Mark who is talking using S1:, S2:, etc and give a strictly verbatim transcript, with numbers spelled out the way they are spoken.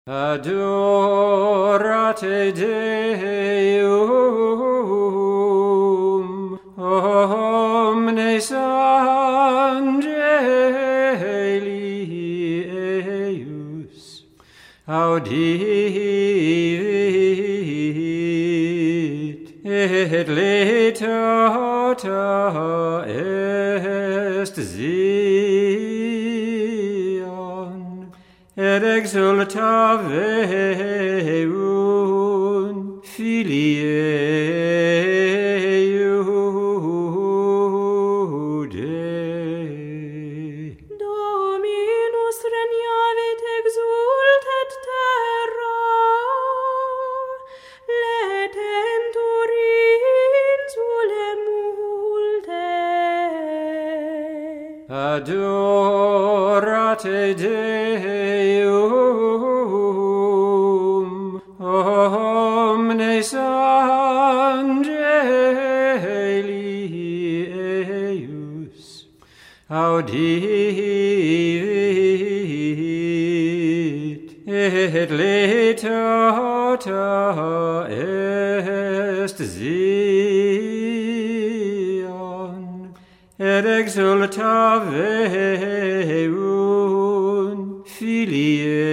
S1: Adorate Deum, omnes angeli eius, audivit, et laetata est Zion, et exultaveunt filii Iudae.
S2: Dominus regnavit, exultet terra, letentur insule multe.
S1: Adorate Deum, omnes angeli eius, audivit, et laetata est Zion, et exultaveunt filii